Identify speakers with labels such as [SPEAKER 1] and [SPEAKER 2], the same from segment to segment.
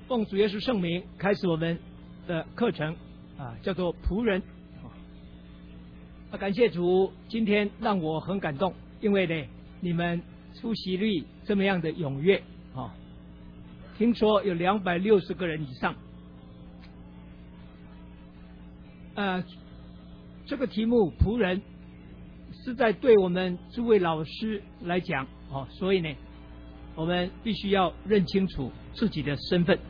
[SPEAKER 1] 奉主耶稣圣名开始我们的课程叫做仆人。感谢主，今天让我很感动，因为呢，你们出席率这么样的踊跃听说有260个人以上。这个题目仆人是在对我们诸位老师来讲所以呢，我们必须要认清楚自己的身份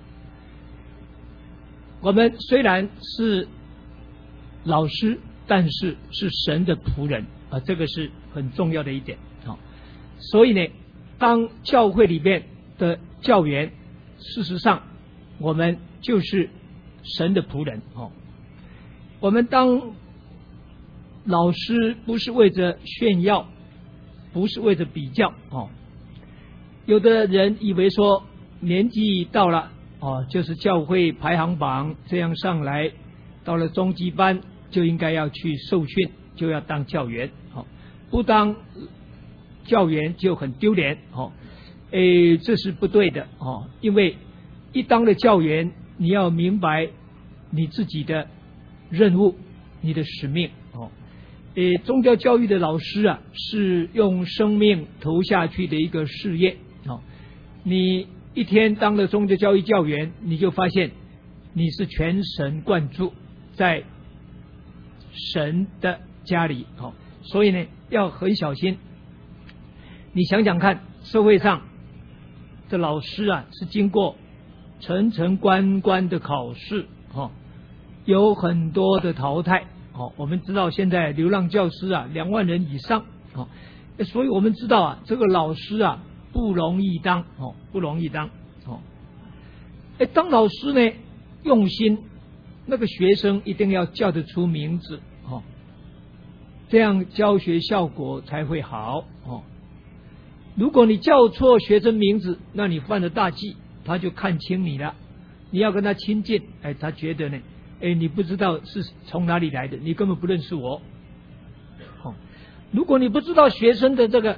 [SPEAKER 1] 我们虽然是老师，但是是神的仆人这个是很重要的一点所以呢，当教会里面的教员，事实上我们就是神的仆人我们当老师不是为着炫耀，不是为着比较有的人以为说年纪到了就是教会排行榜这样上来，到了中级班就应该要去受训，就要当教员不当教员就很丢脸这是不对的因为一当了教员，你要明白你自己的任务，你的使命宗教教育的老师是用生命投下去的一个事业你一天当了宗教教育教员，你就发现你是全神贯注在神的家里所以呢，要很小心。你想想看，社会上的老师是经过层层关关的考试有很多的淘汰我们知道现在流浪教师2万人以上所以我们知道这个老师不容易当不容易当当老师呢，用心，那个学生一定要叫得出名字这样教学效果才会好如果你叫错学生名字，那你犯了大忌，他就看清你了。你要跟他亲近他觉得呢你不知道是从哪里来的，你根本不认识我如果你不知道学生的这个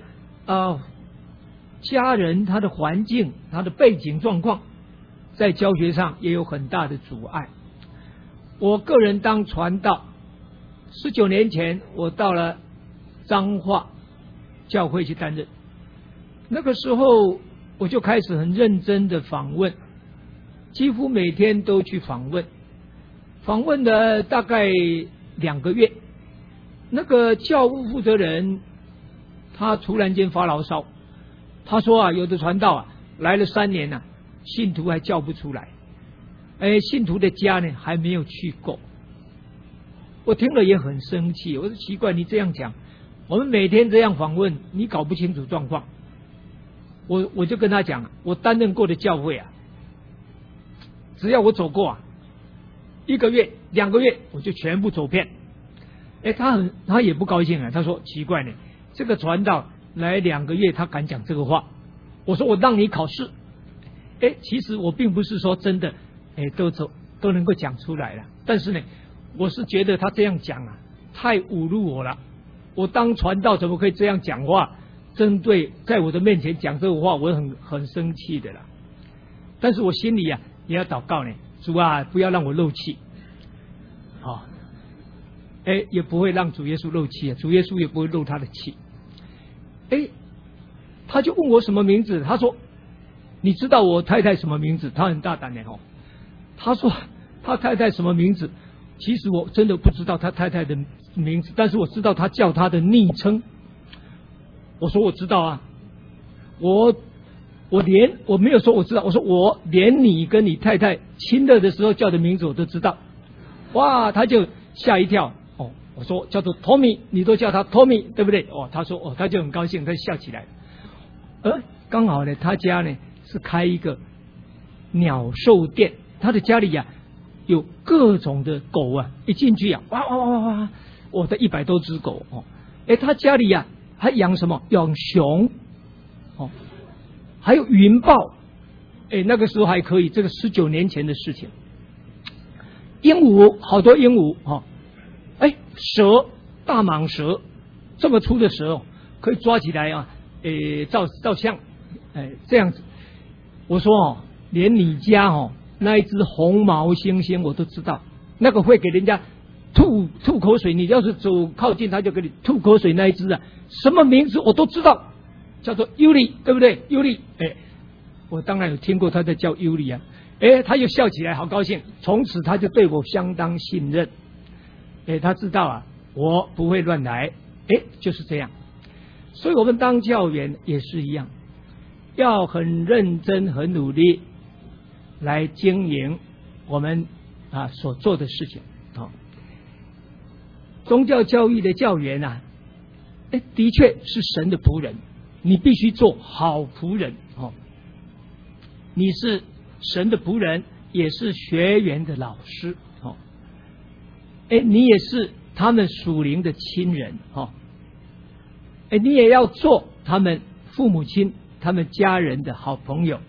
[SPEAKER 1] 家人，他的环境，他的背景状况，在教学上也有很大的阻碍。我个人当传道19年前，我到了彰化教会去担任，那个时候我就开始很认真的访问，几乎每天都去访问了大概2个月。那个教务负责人他突然间发牢骚，他说有的传道来了3年信徒还叫不出来信徒的家呢还没有去过。我听了也很生气，我说奇怪，你这样讲，我们每天这样访问，你搞不清楚状况。我就跟他讲，我担任过的教会只要我走过1个月2个月我就全部走遍他也不高兴他说奇怪呢，这个传道来2个月他敢讲这个话。我说我让你考试其实我并不是说真的都能够讲出来了，但是呢，我是觉得他这样讲太侮辱我了。我当传道怎么可以这样讲话，针对在我的面前讲这个话，我很生气的啦。但是我心里也要祷告呢，主不要让我漏气也不会让主耶稣漏气主耶稣也不会漏他的气他就问我什么名字，他说你知道我太太什么名字？他很大胆的他说他太太什么名字，其实我真的不知道他太太的名字，但是我知道他叫他的昵称。我说我知道我没有说我知道，我说我连你跟你太太亲热的时候叫的名字我都知道。哇，他就吓一跳我说叫做 Tommy， 你都叫他 Tommy 对不对他说他就很高兴，他笑起来。刚好呢，他家呢是开一个鸟兽店，他的家里有各种的狗一进去哇哇哇哇哇，我的100多只狗他家里还养什么？养熊还有云豹那个时候还可以，这个19年前的事情。鹦鹉，好多鹦鹉蛇，大蟒蛇，这么粗的蛇可以抓起来照相这样子。我说连你家那一只红毛猩猩我都知道，那个会给人家吐口水，你要是走靠近它就给你吐口水那一只啊，什么名字我都知道，叫做尤里，对不对？尤里，我当然有听过他在叫尤里啊，他又笑起来，好高兴，从此他就对我相当信任，他知道啊，我不会乱来，就是这样。所以我们当教员也是一样，要很认真、很努力来经营我们所做的事情。宗教教育的教员啊，的确是神的仆人，你必须做好仆人。你是神的仆人，也是学员的老师。你也是他们属灵的亲人。你也要做他们父母亲、他们家人的好朋友。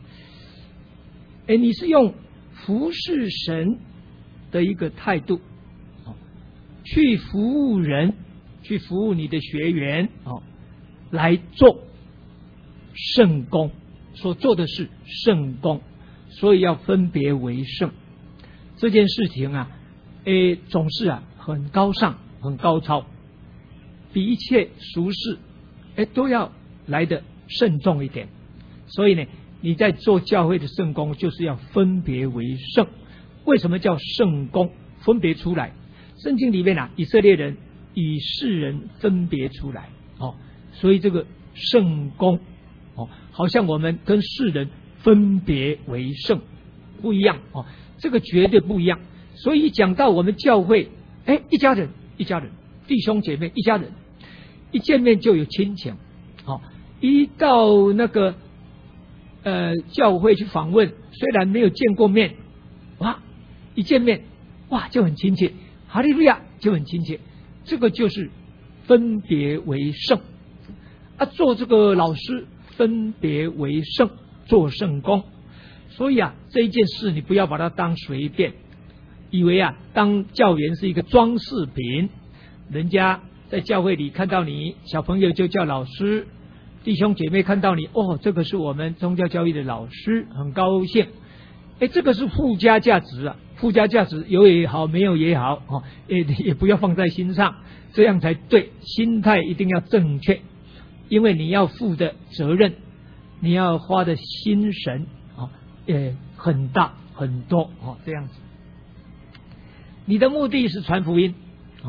[SPEAKER 1] 你是用服侍神的一个态度去服务人，去服务你的学员来做圣工，所做的是圣工，所以要分别为圣。这件事情啊，总是很高尚、很高超，比一切俗事都要来得慎重一点。所以呢，你在做教会的圣工，就是要分别为圣。为什么叫圣工？分别出来。圣经里面以色列人与世人分别出来所以这个圣工好像我们跟世人分别为圣不一样这个绝对不一样。所以一讲到我们教会，一家人，弟兄姐妹一家人，一见面就有亲情。一到那个教会去访问，虽然没有见过面，一见面就很亲切，哈利路亚就很亲切。这个就是分别为圣做这个老师分别为圣，做圣工。所以这一件事你不要把它当随便，以为当教员是一个装饰品，人家在教会里看到你，小朋友就叫老师，弟兄姐妹看到你，这个是我们宗教教育的老师，很高兴。这个是附加价值附加价值有也好，没有也好也不要放在心上，这样才对。心态一定要正确，因为你要负的责任，你要花的心神很大很多这样子。你的目的是传福音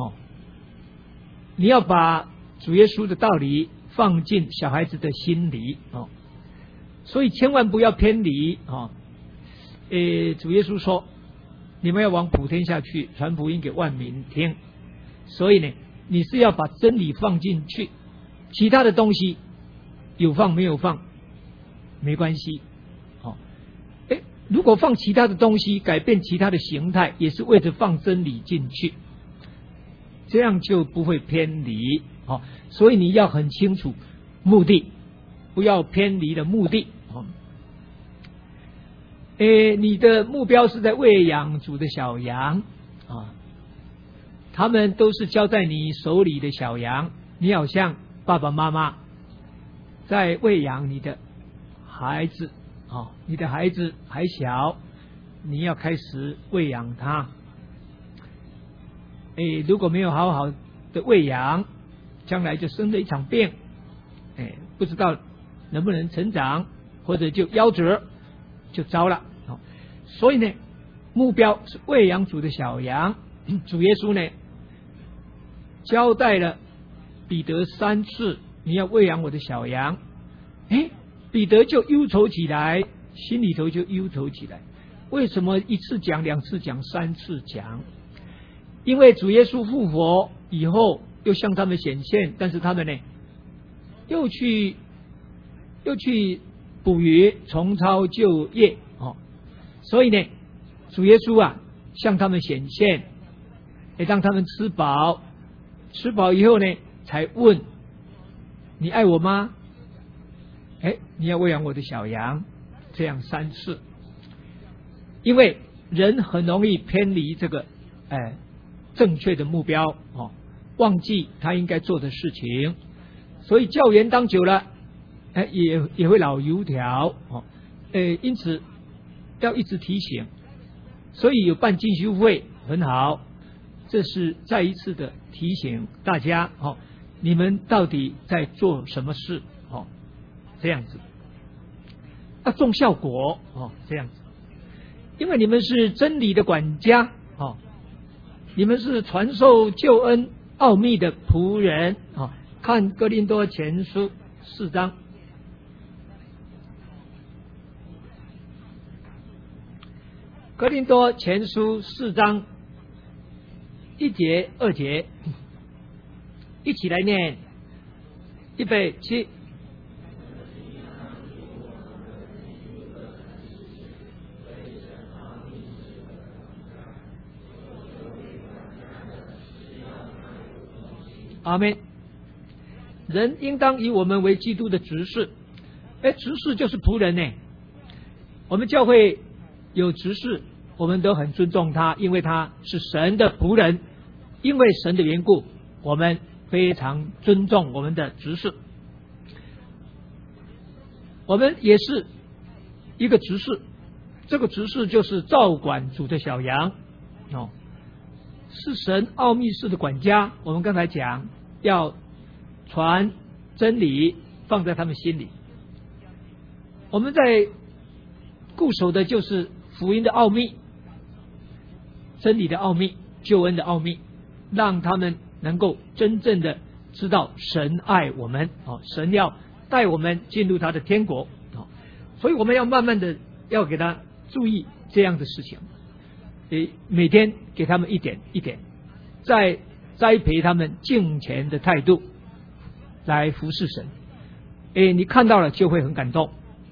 [SPEAKER 1] 你要把主耶稣的道理放进小孩子的心里所以千万不要偏离主耶稣说，你们要往普天下去，传福音给万民听。所以呢，你是要把真理放进去，其他的东西有放没有放没关系如果放其他的东西，改变其他的形态，也是为了放真理进去，这样就不会偏离所以你要很清楚目的，不要偏离了目的你的目标是在喂养主的小羊他们都是交在你手里的小羊，你好像爸爸妈妈在喂养你的孩子你的孩子还小，你要开始喂养他如果没有好好的喂养，将来就生了一场病不知道能不能成长，或者就夭折，就糟了所以呢，目标是喂养主的小羊。主耶稣呢交代了彼得3次，你要喂养我的小羊彼得就忧愁起来，心里头就忧愁起来。为什么一次讲、2次讲、3次讲？因为主耶稣复活以后又向他们显现，但是他们呢又去捕鱼，重操旧业所以呢，主耶稣向他们显现，让他们吃饱，吃饱以后呢，才问你爱我吗？你要喂养我的小羊，这样3次。因为人很容易偏离这个正确的目标忘记他应该做的事情，所以教员当久了也会老油条因此要一直提醒，所以有办进修会很好，这是再一次的提醒大家你们到底在做什么事这样子要重效果这样子，因为你们是真理的管家你们是传授救恩奥秘的仆人看哥林多前书4章。哥林多前书4章1节2节，一起来念，预备起。阿们。人应当以我们为基督的执事，执事就是仆人呢。我们教会有执事，我们都很尊重他，因为他是神的仆人，因为神的缘故，我们非常尊重我们的执事。我们也是一个执事，这个执事就是照管主的小羊是神奥秘式的管家。我们刚才讲要传真理放在他们心里，我们在固守的就是福音的奥秘，真理的奥秘，救恩的奥秘，让他们能够真正的知道神爱我们神要带我们进入他的天国所以我们要慢慢的要给他注意这样的事情，每天给他们一点一点，在栽培他们敬虔的态度来服侍神。你看到了就会很感动。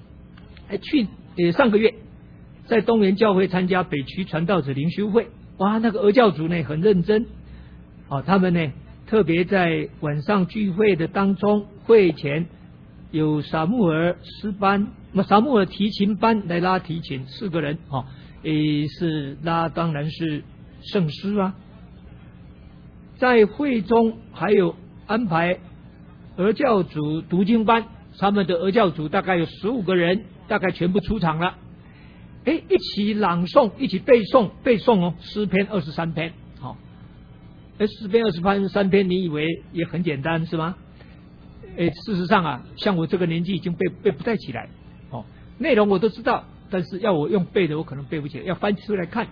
[SPEAKER 1] 上个月在东园教会参加北区传道者灵修会，哇，那个儿教组呢很认真他们呢特别在晚上聚会的当中，会前有撒母耳诗班，撒母耳提琴班来拉提琴，4个人是拉，当然是圣诗啊。在会中还有安排儿教组读经班，他们的儿教组大概有15个人，大概全部出场了。一起朗诵，一起背诵诗篇23篇。诗篇23篇，你以为也很简单是吗？事实上像我这个年纪已经背不太起来内容我都知道，但是要我用背的我可能背不起来，要翻出来看。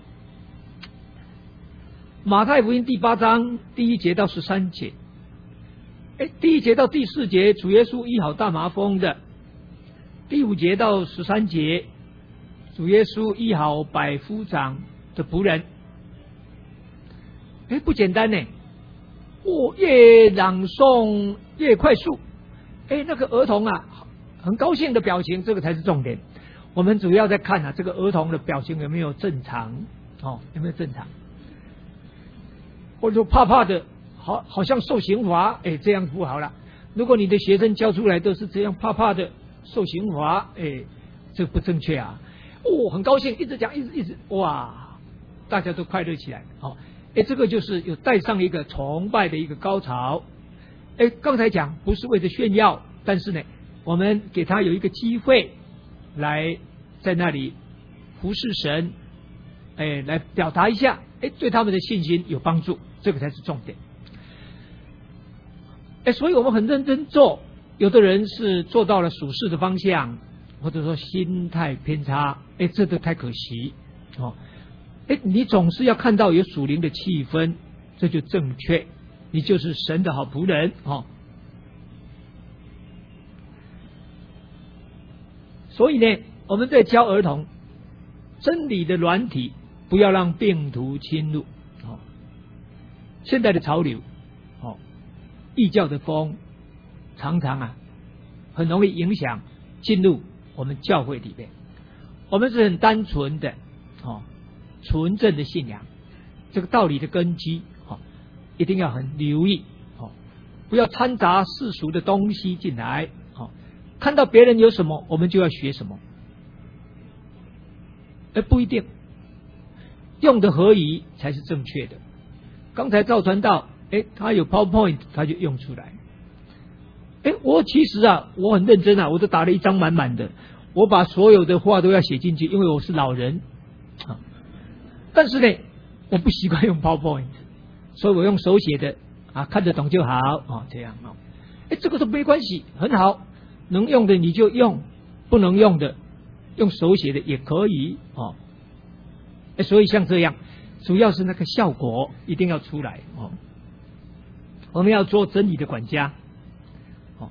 [SPEAKER 1] 马太福音第8章第1节到13节，第1节到第4节主耶稣医好大麻风的，第5节到13节主耶稣医好百夫长的仆人。不简单呢，越朗诵越快速。那个儿童很高兴的表情，这个才是重点。我们主要在看这个儿童的表情有没有正常有没有正常，或者说怕怕的，好像受刑罚，这样不好了。如果你的学生教出来都是这样怕怕的受刑罚，这不正确很高兴，一直讲一直哇，大家都快乐起来这个就是有带上一个崇拜的一个高潮。刚才讲不是为了炫耀，但是呢我们给他有一个机会来在那里服侍神，来表达一下，对他们的信心有帮助，这个才是重点。所以我们很认真做，有的人是做到了属世的方向，或者说心态偏差，这都太可惜你总是要看到有属灵的气氛，这就正确，你就是神的好仆人所以呢我们在教儿童真理的软体，不要让病毒侵入现在的潮流异教的风常常很容易影响进入我们教会里面。我们是很单纯的纯正的信仰，这个道理的根基一定要很留意不要掺杂世俗的东西进来看到别人有什么我们就要学什么，不一定用的合宜才是正确的。刚才赵传道他有 PowerPoint 他就用出来，我其实我很认真我都打了一张满满的， 我把所有的话都要写进去，因为我是老人啊。但是呢，我不习惯用 PowerPoint， 所以我用手写的啊，看得懂就好啊，这样啊。这个都没关系，很好，能用的你就用，不能用的用手写的也可以哦。所以像这样，主要是那个效果一定要出来哦。我们要做真理的管家，哦，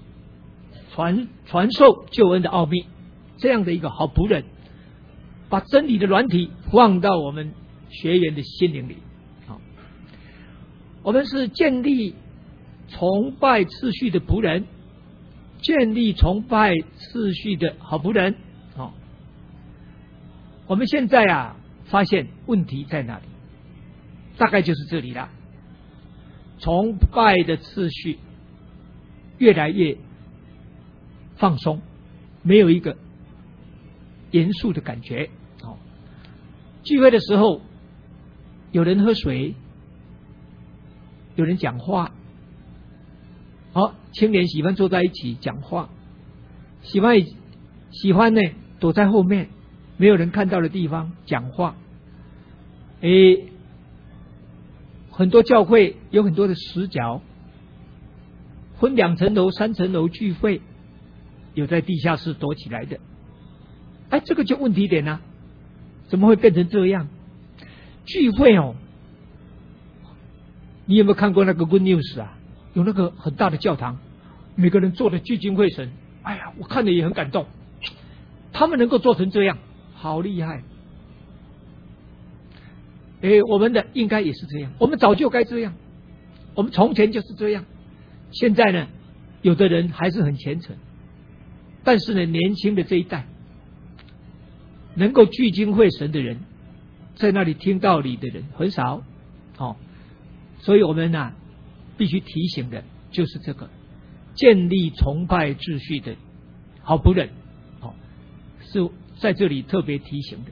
[SPEAKER 1] 传授救恩的奥秘，这样的一个好仆人，把真理的软体放到我们学员的心灵里。好，我们是建立崇拜次序的仆人，建立崇拜次序的好仆人。好，我们现在啊，发现问题在哪里？大概就是这里了。崇拜的次序越来越放松，没有一个严肃的感觉。聚会的时候，有人喝水，有人讲话。青年喜欢坐在一起讲话，喜欢呢躲在后面没有人看到的地方讲话。很多教会有很多的死角，分2层楼、3层楼聚会，有在地下室躲起来的。这个就问题点啊，怎么会变成这样？聚会哦，你有没有看过那个 Good News 啊？有那个很大的教堂，每个人做的聚精会神，我看了也很感动。他们能够做成这样，好厉害。我们的应该也是这样，我们早就该这样，我们从前就是这样。现在呢，有的人还是很虔诚，但是呢，年轻的这一代能够聚精会神的人，在那里听道理的人很少。所以我们必须提醒的就是这个建立崇拜秩序的好仆人，是在这里特别提醒的。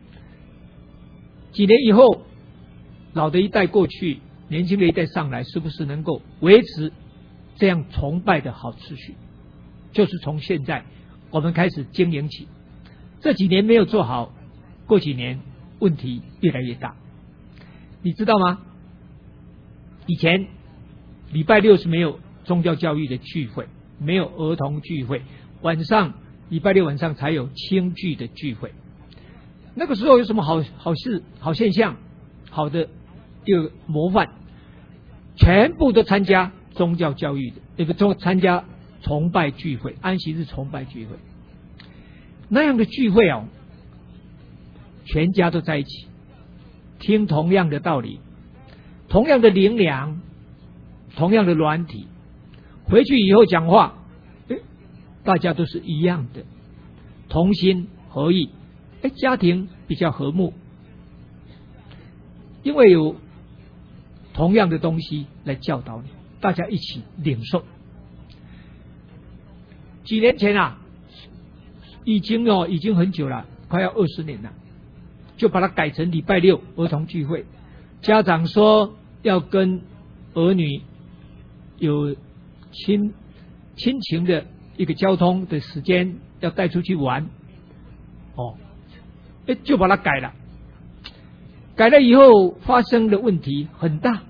[SPEAKER 1] 几年以后，老的一代过去，年轻的一代上来，是不是能够维持这样崇拜的好秩序？就是从现在我们开始经营起。这几年没有做好，过几年问题越来越大。你知道吗？以前礼拜6是没有宗教教育的聚会，没有儿童聚会，晚上礼拜6晚上才有轻聚的聚会。那个时候有什么好事、好现象、好的一个模范？全部都参加宗教教育的，参加崇拜聚会，安息日崇拜聚会。那样的聚会全家都在一起，听同样的道理，同样的灵粮，同样的软体，回去以后讲话，大家都是一样的，同心合意。家庭比较和睦，因为有同样的东西来教导你，大家一起领受。几年前已经很久了，快要20年了，就把它改成礼拜6儿童聚会。家长说要跟儿女有亲情的一个交通的时间，要带出去玩。就把它改了。改了以后发生的问题很大。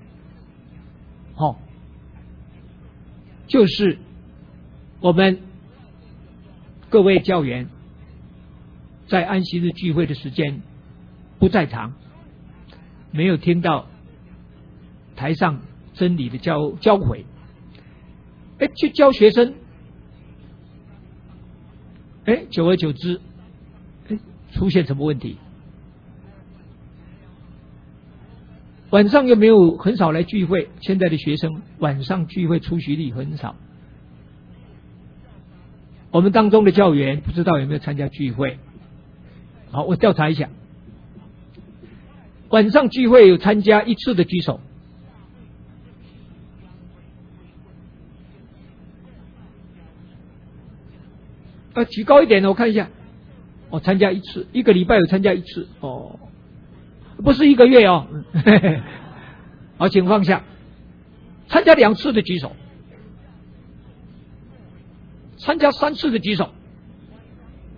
[SPEAKER 1] 就是我们各位教员在安息日聚会的时间不在场，没有听到台上真理的教诲，去教学生，久而久之，出现什么问题？晚上又没有很少来聚会，现在的学生晚上聚会出席率很少。我们当中的教员不知道有没有参加聚会？好，我调查一下，晚上聚会有参加1次的举手。举高一点，我看一下。参加1次，1个礼拜有参加1次，不是1个月哦。好，请放下。参加2次的举手，参加3次的举手，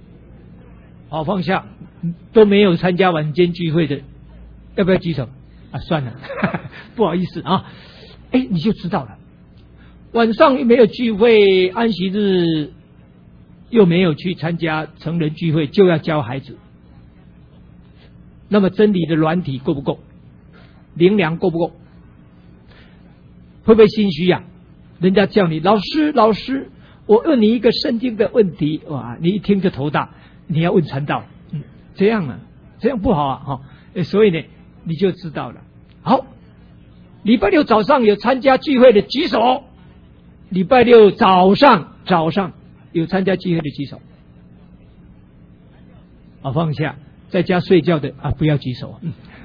[SPEAKER 1] 好，放下，都没有参加晚间聚会的，要不要举手？啊，算了，不好意思啊。哎，你就知道了。晚上又没有聚会，安息日又没有去参加成人聚会，就要教孩子。那么真理的软体够不够？灵粮够不够？会不会心虚呀？人家叫你老师，我问你一个圣经的问题，哇，你一听就头大，你要问传道，这样啊，这样不好啊，哈，所以呢，你就知道了。好，礼拜六早上有参加聚会的举手，礼拜六早上有参加聚会的举手，啊，放下，在家睡觉的啊，不要举手，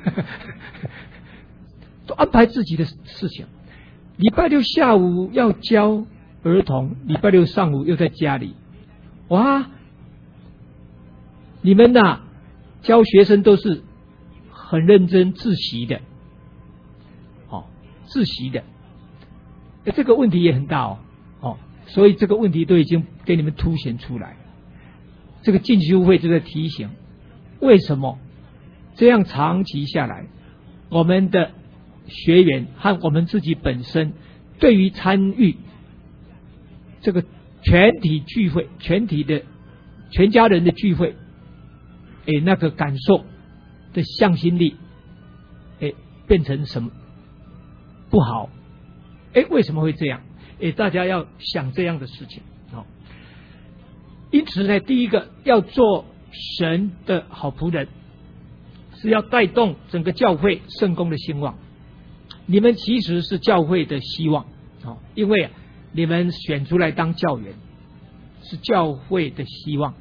[SPEAKER 1] 都安排自己的事情。礼拜六下午要教儿童，礼拜六上午又在家里，哇！你们呐，教学生都是很认真自习的，自习的，这个问题也很大所以这个问题都已经给你们凸显出来。这个进修会就在提醒，为什么这样长期下来，我们的学员和我们自己本身对于参与这个全体聚会、全家人的聚会，那个感受的向心力，变成什么不好？为什么会这样？大家要想这样的事情。因此呢，第一个要做神的好仆人，是要带动整个教会圣工的兴旺。你们其实是教会的希望，因为你们选出来当教员，是教会的希望。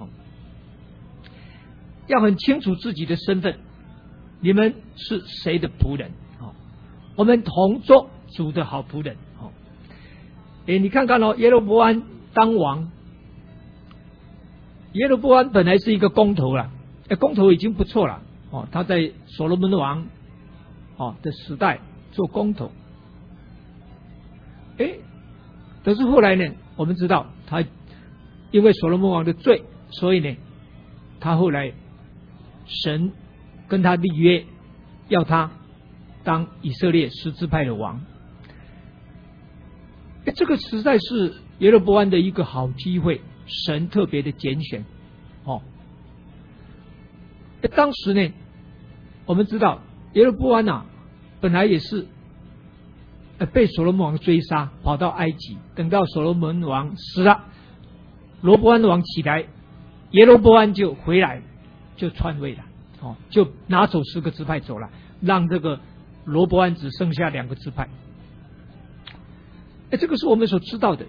[SPEAKER 1] 要很清楚自己的身份，你们是谁的仆人？我们同做主的好仆人。你看看耶罗波安当王，耶罗波安本来是一个工头了，工头已经不错了。他在所罗门王的时代做工头，可是后来呢，我们知道他因为所罗门王的罪，所以呢，他后来神跟他立约，要他当以色列10支派的王。这个实在是耶罗波安的一个好机会，神特别的拣选。当时呢，我们知道耶罗波安本来也是被所罗门王追杀，跑到埃及。等到所罗门王死了，罗波安王起来，耶罗波安就回来，就篡位了，就拿走10个支派走了，让这个罗波安只剩下2个支派。这个是我们所知道的。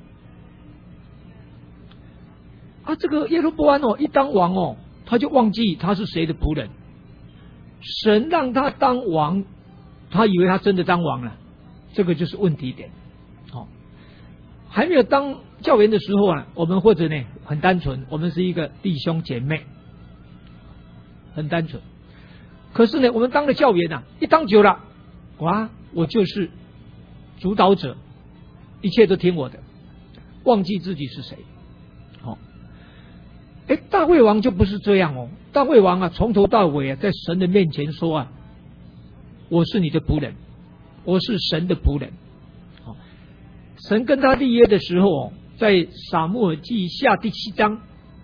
[SPEAKER 1] 这个耶罗波安一当王他就忘记他是谁的仆人。神让他当王，他以为他真的当王了，这个就是问题点。还没有当教员的时候我们或者呢很单纯，我们是一个弟兄姐妹，很单纯。可是呢，我们当了教员一当久了，哇，我就是主导者，一切都听我的，忘记自己是谁。大卫王就不是这样大卫王从头到尾在神的面前说我是你的仆人，我是神的仆人。神跟他立约的时候在撒母耳记下第7章，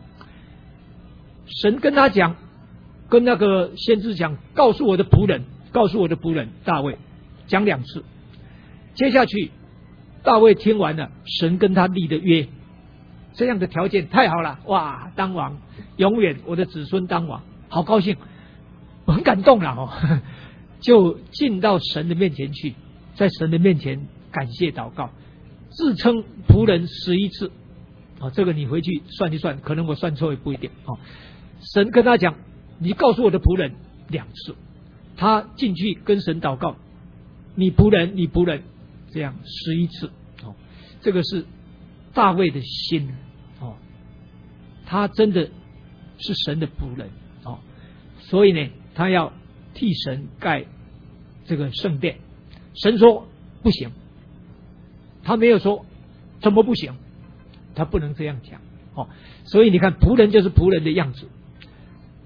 [SPEAKER 1] 神跟他讲，跟那个先知讲，告诉我的仆人大卫，讲2次。接下去大卫听完了神跟他立的约，这样的条件太好了，哇，当王，永远我的子孙当王，好高兴，我很感动了就进到神的面前去，在神的面前感谢祷告，自称仆人11次。这个你回去算一算，可能我算错也不一定。神跟他讲，你告诉我的仆人2次，他进去跟神祷告，你仆人，这样11次。这个是大卫的心他真的是神的仆人所以呢，他要替神盖这个圣殿。神说不行，他没有说怎么不行，他不能这样讲所以你看，仆人就是仆人的样子，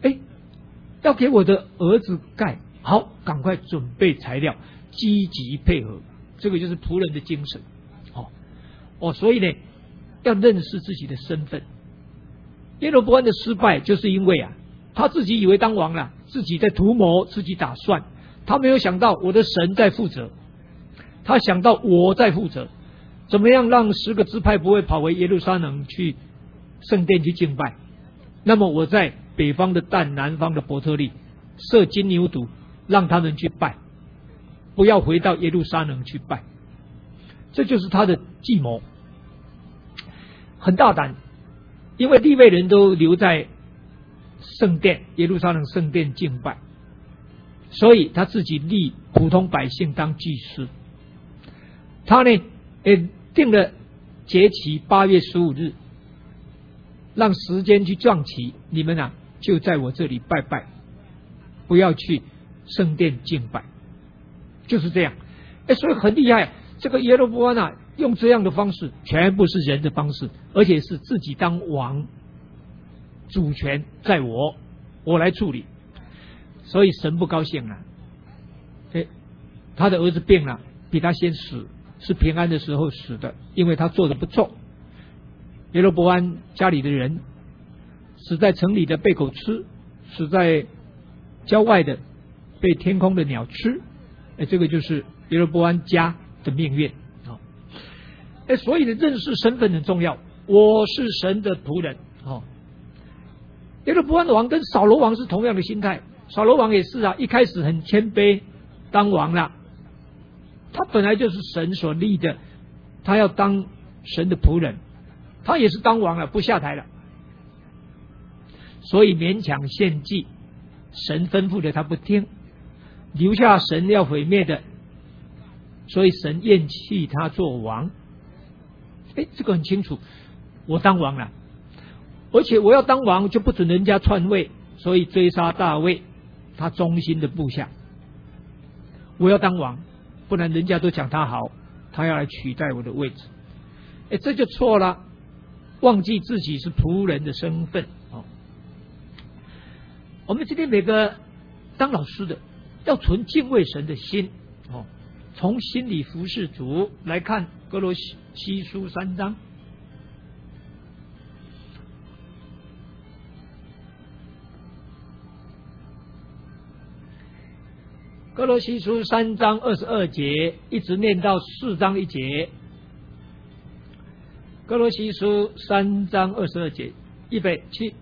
[SPEAKER 1] 要给我的儿子盖，好，赶快准备材料，积极配合，这个就是仆人的精神。所以呢，要认识自己的身份。耶罗波安的失败，就是因为他自己以为当王了，自己在图谋，自己打算，他没有想到我的神在负责，他想到我在负责，怎么样让10个支派不会跑回耶路撒冷去圣殿去敬拜？那么我在北方的但，南方的伯特利设金牛犊，让他们去拜，不要回到耶路撒冷去拜。这就是他的计谋，很大胆，因为利未人都留在圣殿耶路撒冷圣殿敬拜，所以他自己立普通百姓当祭司。他呢也定了节期8月15日，让时间去撞期，你们就在我这里拜拜，不要去圣殿敬拜，就是这样。所以很厉害，这个耶罗波安用这样的方式，全部是人的方式，而且是自己当王，主权在我来处理，所以神不高兴了。他的儿子病了，比他先死，是平安的时候死的，因为他做的不错。耶罗波安家里的人死在城里的被狗吃，死在郊外的被天空的鸟吃，这个就是耶罗波安家的命运。所以呢，认识身份很重要，我是神的仆人。耶罗波安王跟扫罗王是同样的心态，扫罗王也是一开始很谦卑当王了，他本来就是神所立的，他要当神的仆人，他也是当王了，不下台了，所以勉强献祭，神吩咐的他不听，留下神要毁灭的，所以神厌弃他做王。这个很清楚，我当王了，而且我要当王就不准人家篡位，所以追杀大卫他忠心的部下。我要当王，不然人家都讲他好，他要来取代我的位置。这就错了，忘记自己是仆人的身份。我们今天每个当老师的要存敬畏神的心，从心里服侍主来看哥罗西书3章。哥罗西书3章22节一直念到4章1节。哥罗西书3章22节，预备起。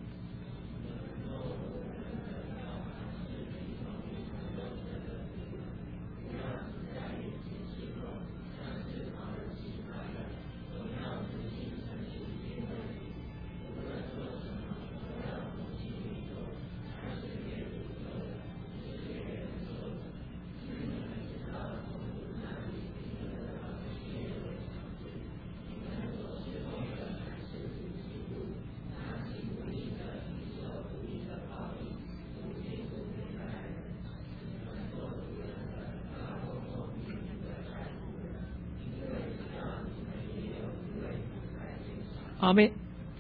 [SPEAKER 1] 阿们。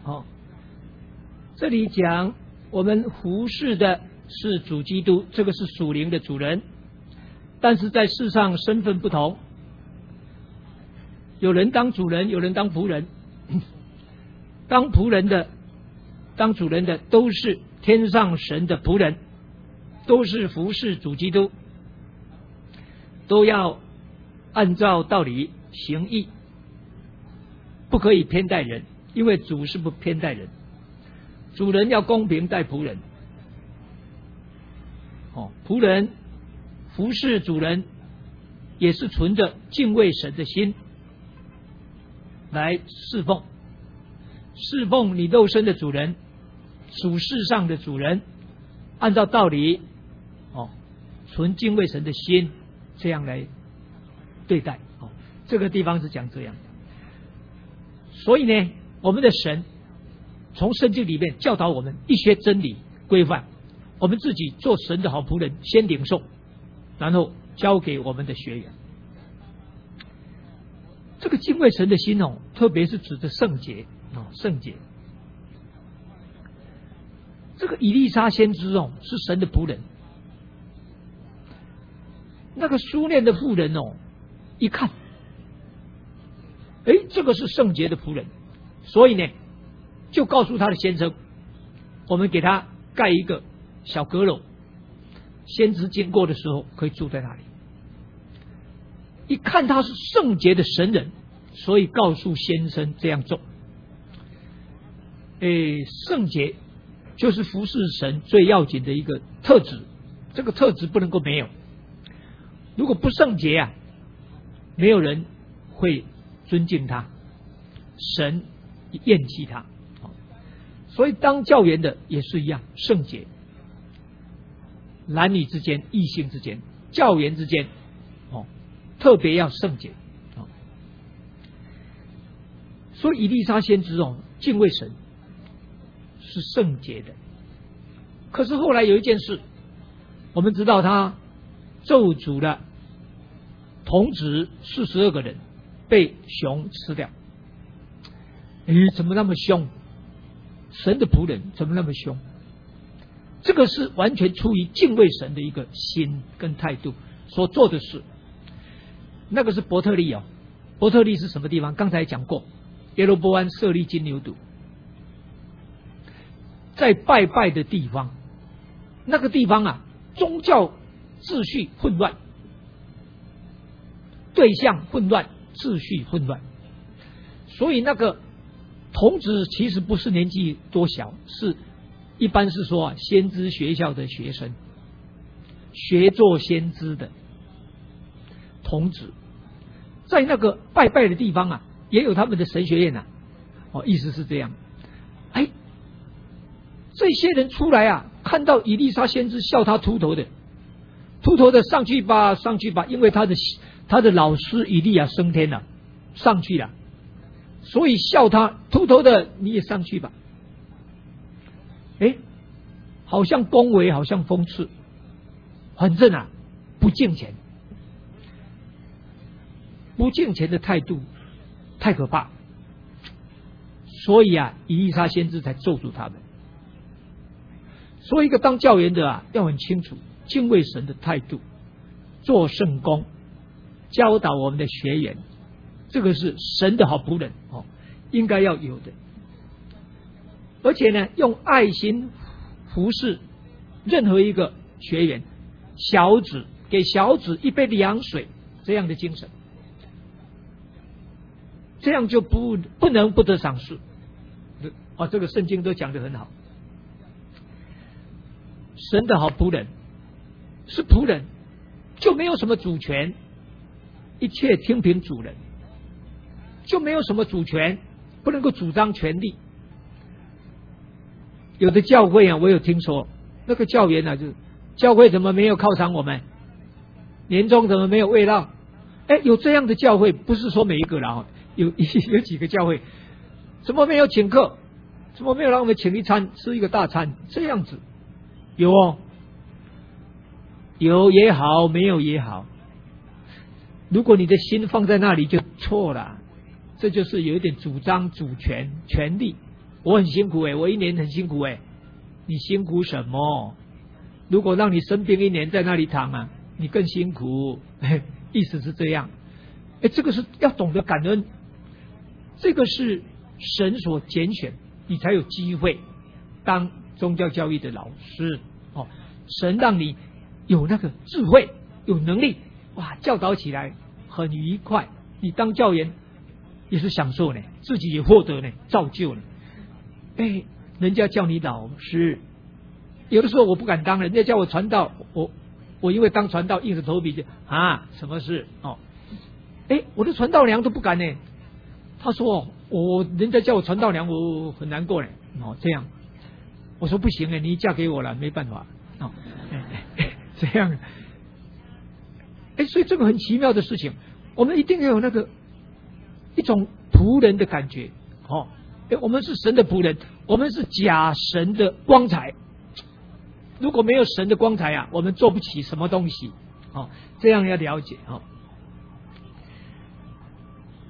[SPEAKER 1] 这里讲我们服侍的是主基督，这个是属灵的主人，但是在世上身份不同，有人当主人，有人当仆人。当仆人的、当主人的都是天上神的仆人，都是服侍主基督，都要按照道理行义，不可以偏待人，因为主是不偏待人，主人要公平待仆人。仆人服侍主人也是存着敬畏神的心来侍奉，侍奉你肉身的主人，属世上的主人，按照道理存敬畏神的心，这样来对待。这个地方是讲这样。所以呢，我们的神从圣经里面教导我们一些真理规范，我们自己做神的好仆人，先领受，然后交给我们的学员。这个敬畏神的心特别是指的圣洁，圣洁。 这个以利沙先知哦，是神的仆人。那个苏念的妇人哦，一看，这个是圣洁的仆人，所以呢，就告诉他的先生，我们给他盖一个小阁楼，先知经过的时候可以住在那里。一看他是圣洁的神人，所以告诉先生这样做。圣洁就是服侍神最要紧的一个特质，这个特质不能够没有。如果不圣洁啊，没有人会尊敬他，神厌弃他。所以当教员的也是一样，圣洁，男女之间、异性之间、教员之间，特别要圣洁。所以以利沙先知敬畏神是圣洁的。可是后来有一件事，我们知道他咒诅了童子42个人，被熊吃掉。怎么那么凶？神的仆人怎么那么凶？这个是完全出于敬畏神的一个心跟态度所做的事。那个是伯特利伯特利是什么地方？刚才讲过，耶罗波安设立金牛犊，在拜拜的地方，那个地方啊，宗教秩序混乱，对象混乱，秩序混乱，所以那个童子其实不是年纪多小，是一般是说先知学校的学生，学做先知的童子，在那个拜拜的地方啊，也有他们的神学院意思是这样。这些人出来啊，看到以利沙先知笑他秃头的上去吧，上去吧，因为他的老师以利亚升天了，上去了，所以笑他秃头的你也上去吧。好像恭维，好像讽刺，反正啊，不敬虔，不敬虔的态度太可怕，所以啊，以利沙先知才咒诅他们。所以一个当教员的啊，要很清楚敬畏神的态度，做圣工，教导我们的学员，这个是神的好仆人应该要有的。而且呢，用爱心服侍任何一个学员，小子给小子一杯凉水，这样的精神，这样就不能不得赏识。这个圣经都讲得很好。神的好仆人是仆人，就没有什么主权，一切听凭主人，就没有什么主权，不能够主张权力。有的教会啊，我有听说那个教员啊，就是教会怎么没有犒赏我们，年终怎么没有慰劳？有这样的教会，不是说每一个啦，有几个教会怎么没有请客，怎么没有让我们请一餐，吃一个大餐，这样子有有也好，没有也好，如果你的心放在那里就错了，这就是有一点主张主权权力。我很辛苦我一年很辛苦你辛苦什么？如果让你生病一年在那里躺啊，你更辛苦。意思是这样。这个是要懂得感恩，这个是神所拣选，你才有机会当宗教教育的老师神让你有那个智慧，有能力，教导起来很愉快。你当教员也是享受呢，自己也获得呢，造就呢。人家叫你老师，有的时候我不敢当，人家叫我传道，我因为当传道硬着头皮就什么事我的传道娘都不敢呢。他说人家叫我传道娘，我很难过呢。这样我说不行你嫁给我了，没办法这样所以这个很奇妙的事情，我们一定要有那个一种仆人的感觉我们是神的仆人，我们是假神的光彩。如果没有神的光彩啊，我们做不起什么东西这样要了解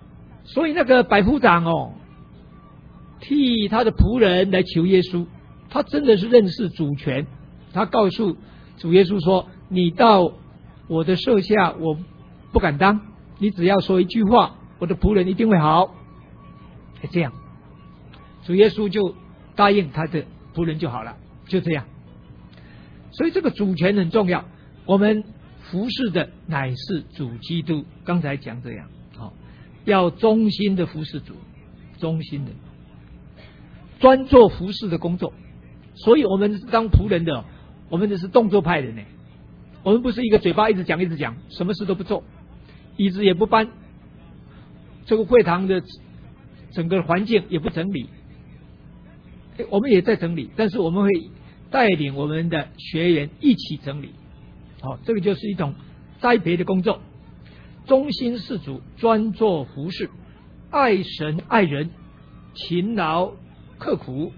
[SPEAKER 1] 所以那个百夫长替他的仆人来求耶稣， 他真的是认识主权。他告诉主耶稣说：“你到我的舍下，我不敢当。你只要说一句话，我的仆人一定会好。”这样，主耶稣就答应他的仆人就好了，就这样。所以这个主权很重要。我们服侍的乃是主基督，刚才讲这样，要忠心的服侍主，忠心的专做服侍的工作。所以我们是当仆人的，我们只是动作派的呢。我们不是一个嘴巴一直讲，什么事都不做，椅子也不搬，这个会堂的整个环境也不整理。我们也在整理，但是我们会带领我们的学员一起整理。这个就是一种栽培的工作。忠心事主，专做服事，爱神爱人，勤劳刻苦。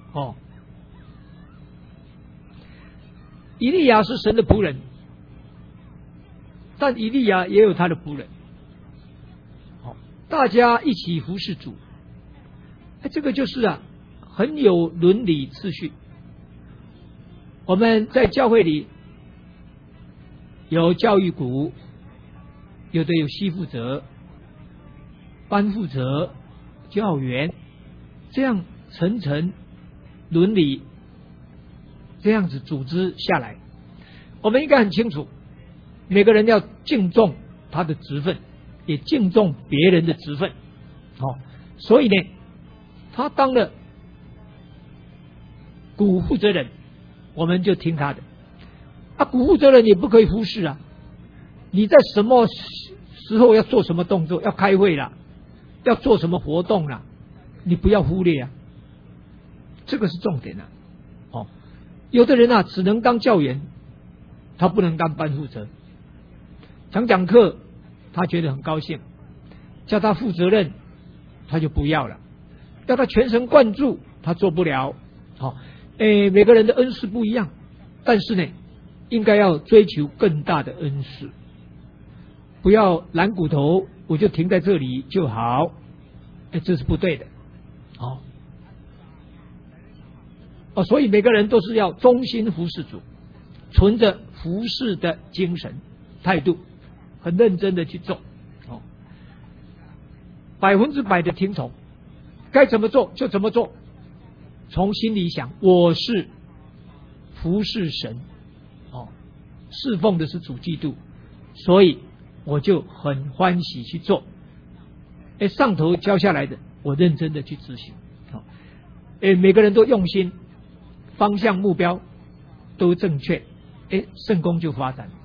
[SPEAKER 1] 以利亚是神的仆人，但以利亚也有他的仆人。大家一起服侍主，这个就是很有伦理秩序。我们在教会里有教育股，有的有系负责、班负责、教员，这样层层伦理这样子组织下来。我们应该很清楚，每个人要敬重他的职分，也敬重别人的职分。所以呢，他当了股负责人，我们就听他的。股负责人也不可以忽视啊！你在什么时候要做什么动作，要开会啦，要做什么活动啦，你不要忽略啊！这个是重点啊！有的人只能当教员，他不能当班负责。讲课，他觉得很高兴，叫他负责任，他就不要了；要他全神贯注，他做不了。每个人的恩赐不一样，但是呢，应该要追求更大的恩赐，不要懒骨头，我就停在这里就好。这是不对的。所以每个人都是要忠心服侍主，存着服侍的精神态度，很认真的去做，100%的听从，该怎么做就怎么做，从心里想我是服侍神，侍奉的是主基督，所以我就很欢喜去做。上头教下来的，我认真的去执行。每个人都用心，方向目标都正确，圣功就发展。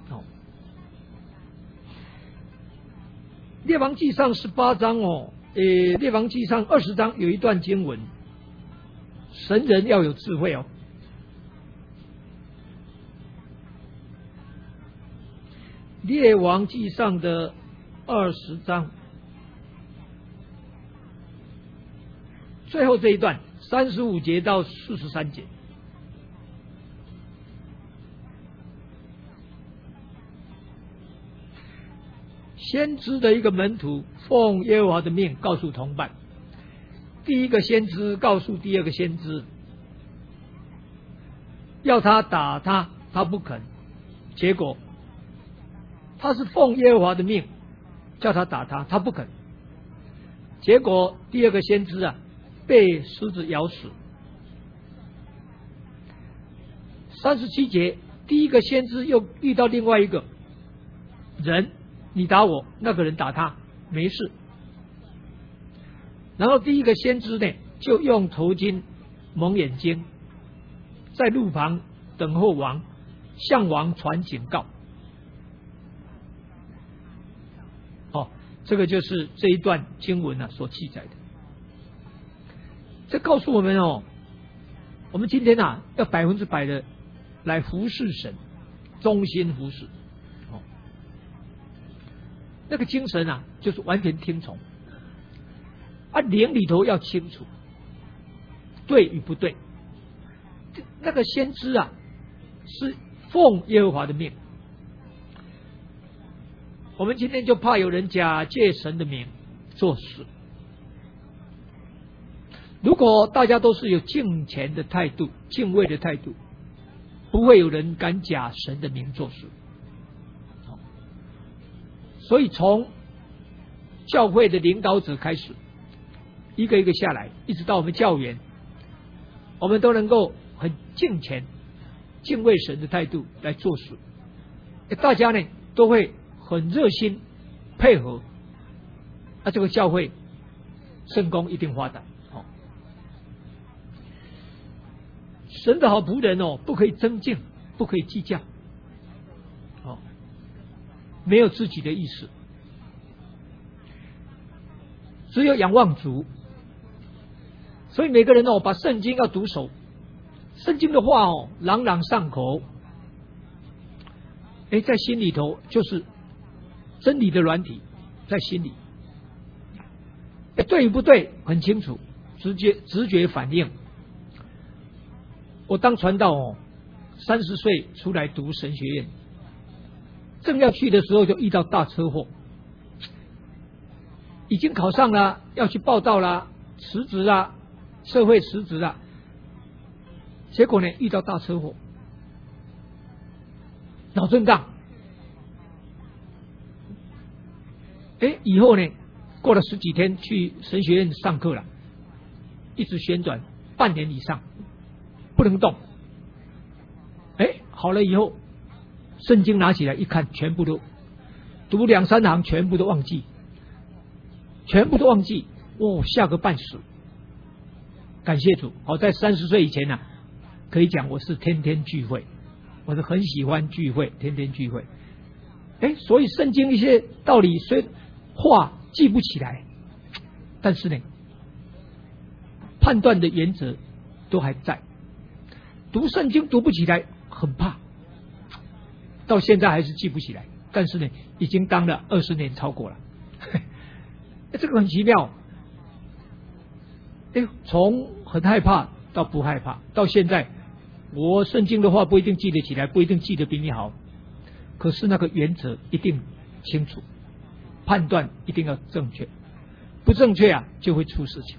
[SPEAKER 1] 列王纪上18章列王纪上20章有一段经文，神人要有智慧列王纪上的20章最后这一段35节到43节，先知的一个门徒奉耶和华的命告诉同伴，第一个先知告诉第二个先知，要他打他，他不肯，结果他是奉耶和华的命叫他打他，他不肯，结果第二个先知被狮子咬死。37节，第一个先知又遇到另外一个人，你打我，那个人打他，没事。然后第一个先知呢，就用头巾蒙眼睛，在路旁等候王，向王传警告。这个就是这一段经文所记载的。这告诉我们我们今天要100%的来服侍神，忠心服侍。那个精神就是完全听从，灵里头要清楚对与不对。那个先知是奉耶和华的命，我们今天就怕有人假借神的名做事。 如果大家都是有敬虔的态度、敬畏的态度，不会有人敢假神的名做事。所以从教会的领导者开始，一个一个下来，一直到我们教员，我们都能够很敬虔、敬畏神的态度来做事。大家呢都会很热心配合，这个教会圣工一定发达。神的好仆人不可以争竞，不可以计较，没有自己的意思，只有仰望主。所以每个人把圣经要读熟，圣经的话朗朗上口，在心里头就是真理的软体，在心里，对与不对很清楚，直觉反应。我当传道30岁出来读神学院，正要去的时候就遇到大车祸，已经考上了，要去报到了，辞职了，社会辞职了，结果呢遇到大车祸，脑震荡。以后呢过了10几天去神学院上课了，一直旋转半年以上，不能动。好了以后，圣经拿起来一看，全部都读2、3行，全部都忘记，吓个半死。感谢主，好在30岁以前呢，可以讲我是天天聚会，我是很喜欢聚会，天天聚会。所以圣经一些道理虽话记不起来，但是呢，判断的原则都还在。读圣经读不起来，很怕，到现在还是记不起来，但是呢，已经当了20年超过了。这个很奇妙。从很害怕到不害怕，到现在我圣经的话不一定记得起来，不一定记得比你好，可是那个原则一定清楚，判断一定要正确，不正确就会出事情。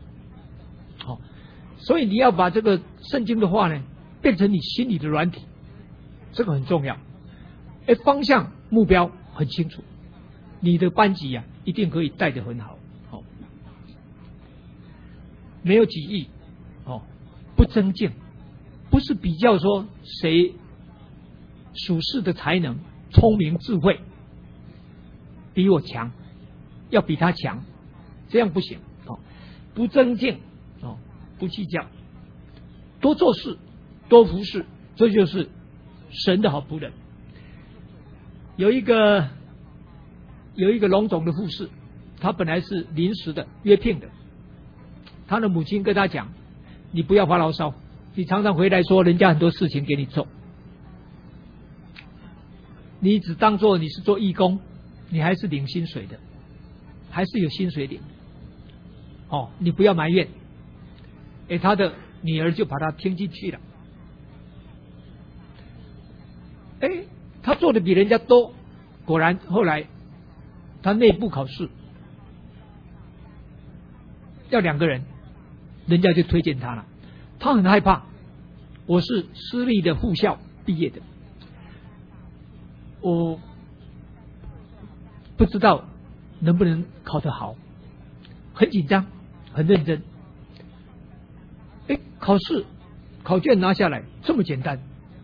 [SPEAKER 1] 所以你要把这个圣经的话呢变成你心里的软体，这个很重要。方向目标很清楚，你的班级一定可以带得很好。没有己意，不争竞，不是比较说谁属世的才能、聪明、智慧比我强，要比他强，这样不行。不争竞，不计较，多做事，多服侍，这就是神的好仆人。有一个龙总的护士，他本来是临时的约聘的，他的母亲跟他讲，你不要发牢骚，你常常回来说人家很多事情给你做，你只当作你是做义工，你还是领薪水的，还是有薪水领，你不要埋怨。他的女儿就把他听进去了，他做的比人家多，果然后来他内部考试要2个人，人家就推荐他了。他很害怕，我是私立的护校毕业的，我不知道能不能考得好，很紧张，很认真。考试考卷拿下来这么简单，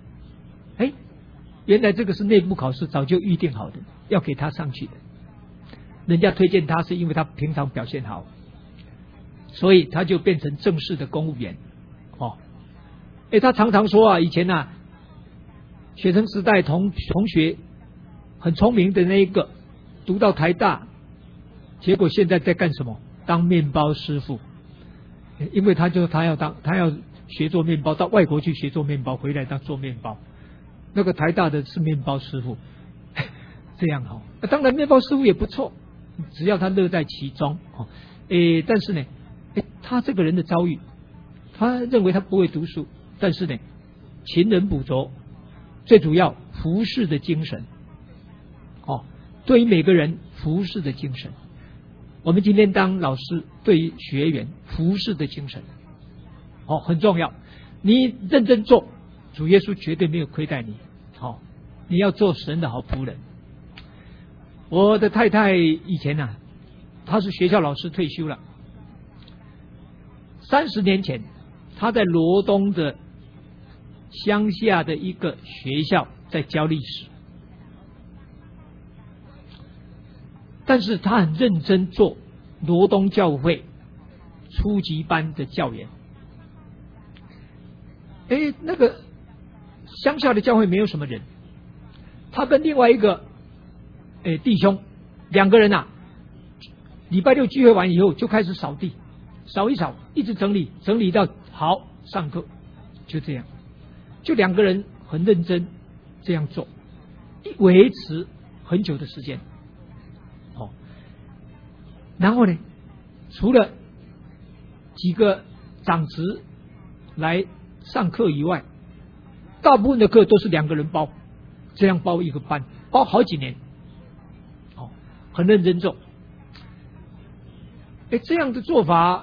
[SPEAKER 1] 原来这个是内部考试早就预定好的，要给他上去的。人家推荐他是因为他平常表现好，所以他就变成正式的公务员。他常常说以前学生时代同学很聪明的那一个，读到台大，结果现在在干什么？当面包师傅。因为他要学做面包，到外国去学做面包，回来当做面包。那个台大的是面包师傅，这样当然面包师傅也不错，只要他乐在其中。但是呢，他这个人的遭遇，他认为他不会读书，但是呢，勤能补拙，最主要服侍的精神。对于每个人服侍的精神， 我们今天当老师，对于学员服侍的精神，很重要。你认真做，主耶稣绝对没有亏待你。你要做神的好仆人。我的太太以前啊，她是学校老师退休了。30年前，她在罗东的乡下的一个学校在教历史，但是她很认真做罗东教会初级班的教员。那个乡下的教会没有什么人，他跟另外一个弟兄2个人啊，礼拜六聚会完以后就开始扫地，扫一扫，一直整理到好上课，就这样，就2个人很认真这样做，维持很久的时间。然后呢，除了几个长职来上课以外，大部分的课都是2个人包，这样包一个班，包好几年，很认真做。这样的做法，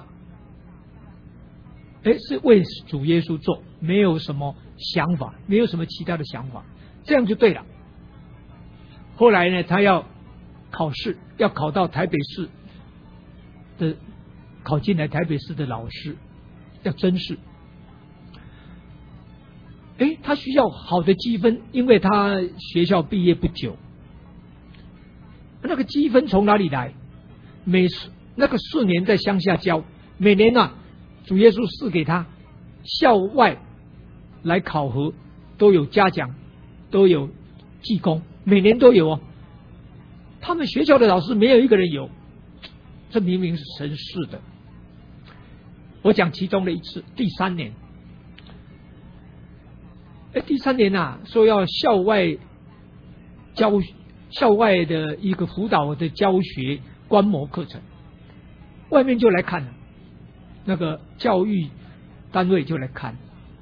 [SPEAKER 1] 是为主耶稣做，没有什么想法，没有什么其他的想法，这样就对了。后来呢，他要考试，要考到台北市的，考进来台北市的老师，要甄试。他需要好的积分，因为他学校毕业不久。那个积分从哪里来？那个4年在乡下教，每年啊，主耶稣赐给他校外来考核，都有嘉奖，都有记功，每年都有。他们学校的老师没有一个人有，这明明是神赐的。我讲其中的一次，第3年。第3年啊，说要校外的一个辅导的教学观摩课程，外面就来看了，那个教育单位就来看，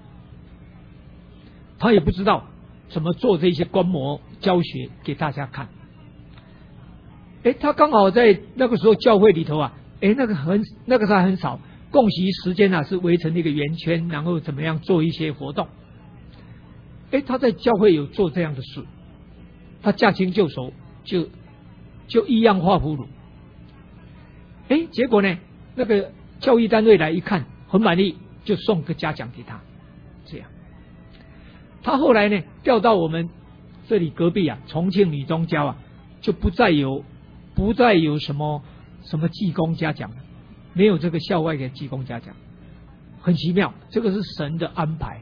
[SPEAKER 1] 他也不知道怎么做这些观摩教学给大家看。他刚好在那个时候教会里头啊，那个时候很少，供习时间啊是围成一个圆圈，然后怎么样做一些活动。他在教会有做这样的事，他驾轻就熟，就一样画葫芦。结果呢，那个教育单位来一看，很满意，就送个嘉奖给他。这样，他后来呢调到我们这里隔壁啊，重庆女中教啊，就不再有什么技工嘉奖了，没有这个校外的技工嘉奖，很奇妙，这个是神的安排。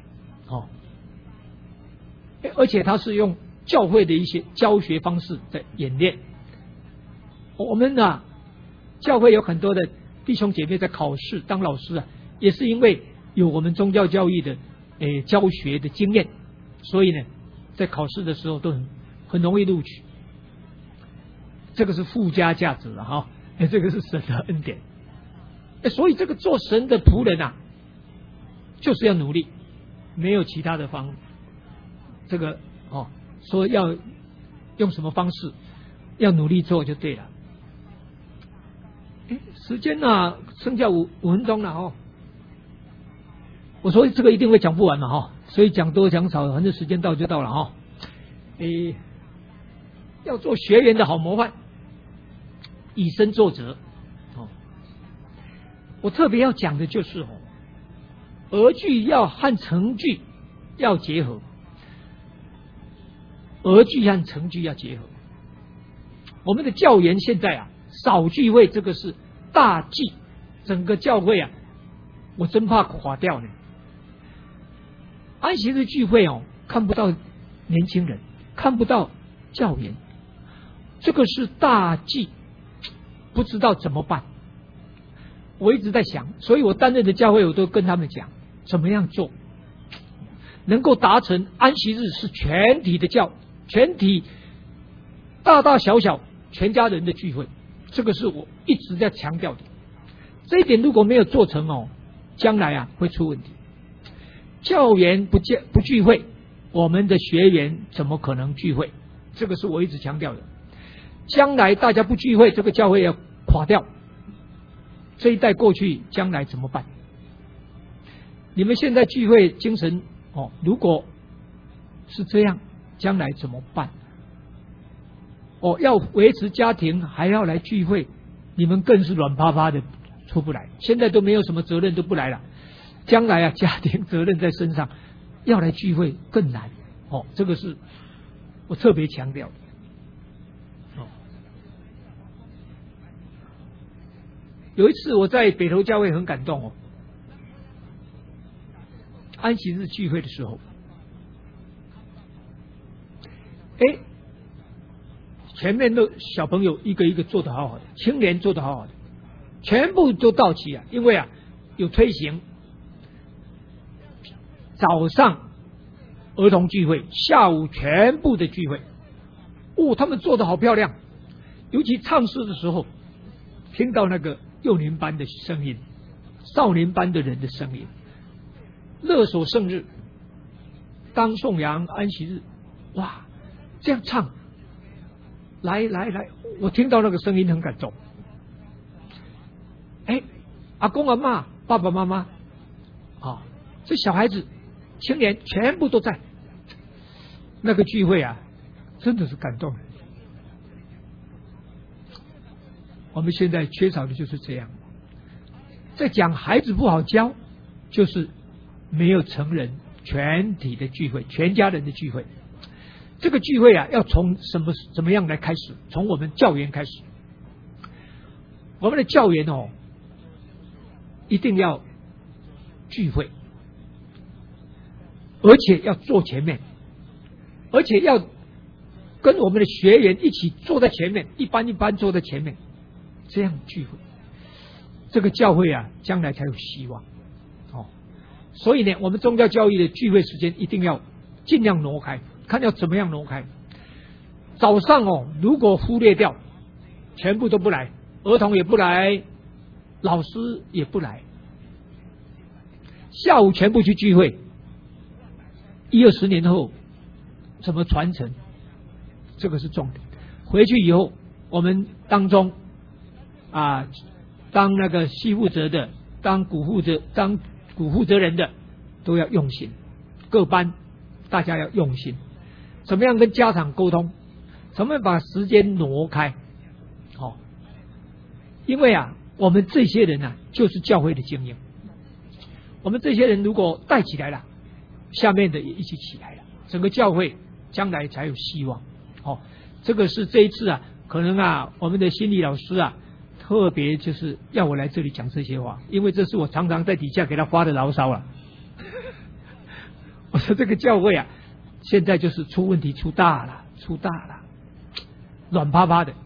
[SPEAKER 1] 而且他是用教会的一些教学方式在演练。我们啊，教会有很多的弟兄姐妹在考试当老师啊，也是因为有我们宗教教育的教学的经验，所以呢，在考试的时候都很容易录取。这个是附加价值了哈，这个是神的恩典。所以这个做神的仆人啊，就是要努力，没有其他的方。这个说要用什么方式，要努力做就对了。时间啊，剩下5分钟了我说这个一定会讲不完嘛所以讲多讲少，反正时间到就到了要做学员的好模范，以身作则我特别要讲的就是儿句要和成句要结合。儿句和成句要结合。我们的教员现在啊，少聚会这个是大忌，整个教会啊，我真怕垮掉呢。安息日聚会看不到年轻人，看不到教员，这个是大忌，不知道怎么办。我一直在想，所以我担任的教会，我都跟他们讲怎么样做，能够达成安息日是全体大大小小全家人的聚会，这个是我一直在强调的。这一点如果没有做成将来啊会出问题。教员不聚会，我们的学员怎么可能聚会？这个是我一直强调的。将来大家不聚会，这个教会要垮掉， 这一代过去，将来怎么办？你们现在聚会精神如果是这样，将来怎么办？要维持家庭还要来聚会，你们更是软趴趴的出不来。现在都没有什么责任，都不来了。将来家庭责任在身上，要来聚会更难。这个是我特别强调的。有一次我在北投教会很感动安息日聚会的时候，前面的小朋友一个一个做得好好的，青年做得好好的，全部都到齐啊！因为有推行早上儿童聚会，下午全部的聚会。他们做得好漂亮，尤其唱诗的时候，听到那个幼年班的声音，少年班的人的声音，乐所圣日，当颂扬安息日，哇，这样唱，来，我听到那个声音很感动。阿公阿嬷、爸爸妈妈这小孩子、青年全部都在那个聚会真的是感动人。我们现在缺少的就是这样。在讲孩子不好教，就是没有成人全体的聚会，全家人的聚会。这个聚会要从怎么样来开始？从我们教员开始。我们的教员一定要聚会，而且要坐前面，而且要跟我们的学员一起坐在前面，一班一班坐在前面，这样聚会，这个教会将来才有希望。所以呢，我们宗教教育的聚会时间一定要尽量挪开，看要怎么样挪开。早上如果忽略掉，全部都不来，儿童也不来，老师也不来，下午全部去聚会，10-20年后怎么传承？这个是重点。回去以后，我们当中当那个系负责的，当股负责人的，都要用心。各班大家要用心，怎么样跟家长沟通？怎么样把时间挪开？因为我们这些人就是教会的精英。我们这些人如果带起来了，下面的也一起起来了，整个教会将来才有希望。这个是这一次可能我们的心理老师特别就是要我来这里讲这些话，因为这是我常常在底下给他发的牢骚了。我说这个教会现在就是出问题出大了，软趴趴的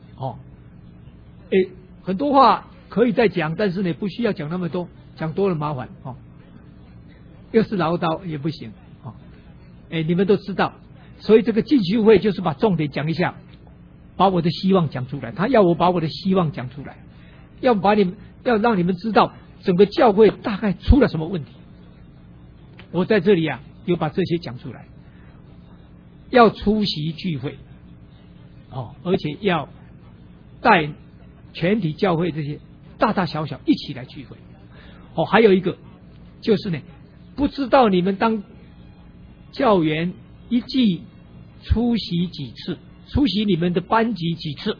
[SPEAKER 1] 很多话可以再讲，但是呢不需要讲那么多，讲多了麻烦又是唠叨也不行你们都知道，所以这个进修会就是把重点讲一下，把我的希望讲出来。他要我把我的希望讲出来，要让你们知道整个教会大概出了什么问题。我在这里有把这些讲出来，要出席聚会而且要带全体教会这些大大小小一起来聚会还有一个就是呢，不知道你们当教员一季出席几次，出席你们的班级几次？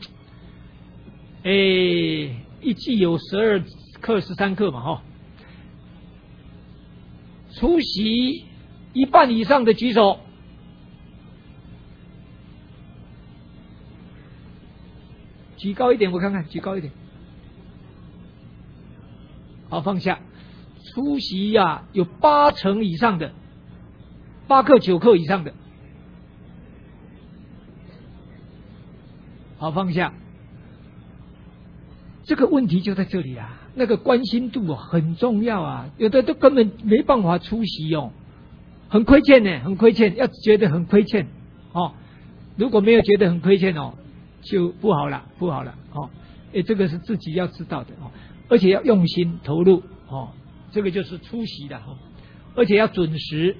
[SPEAKER 1] 一季有12课13课嘛出席一半以上的举手。举高一点，我看看，举高一点。好，放下。出席有80%以上的，8课9课以上的。好，放下。这个问题就在这里那个关心度很重要有的都根本没办法出席很亏欠呢，很亏欠，要觉得很亏欠如果没有觉得很亏欠就不好了这个是自己要知道的而且要用心投入这个就是出席的而且要准时。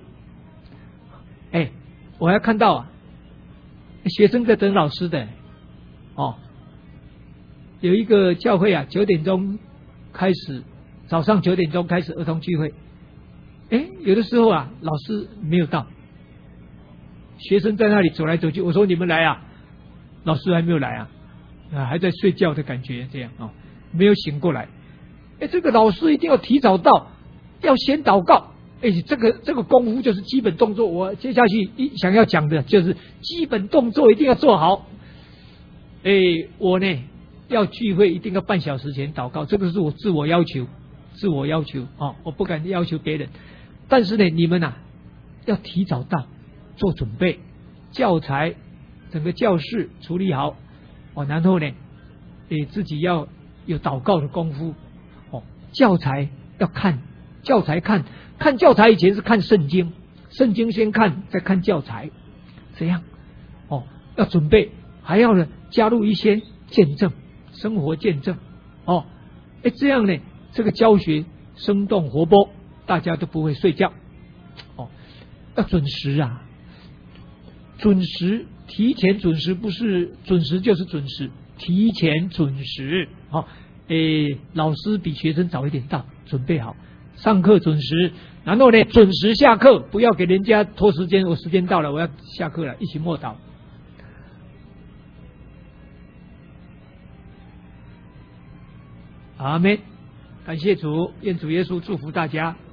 [SPEAKER 1] 我还看到学生在等老师的有一个教会9点钟开始，早上9点钟开始儿童聚会，有的时候啊，老师没有到，学生在那里走来走去，我说你们来啊，老师还没有来啊，还在睡觉的感觉，这样啊，没有醒过来。这个老师一定要提早到，要先祷告。这个功夫就是基本动作。我接下去想要讲的就是基本动作一定要做好。我呢要聚会一定要半小时前祷告，这个是我自我要求啊，我不敢要求别人。但是呢，你们要提早到，做准备，教材整个教室处理好然后呢，自己要有祷告的功夫教材要看，看教材以前是看圣经，圣经先看，再看教材，这样要准备，还要呢加入一些见证，生活见证这样呢，这个教学生动活泼，大家都不会睡觉要准时啊，准时，提前准时，不是准时就是准时，提前准时老师比学生早一点到，准备好上课准时，然后呢准时下课，不要给人家拖时间，我时间到了我要下课了，一起默祷。阿们，感谢主，愿主耶稣祝福大家。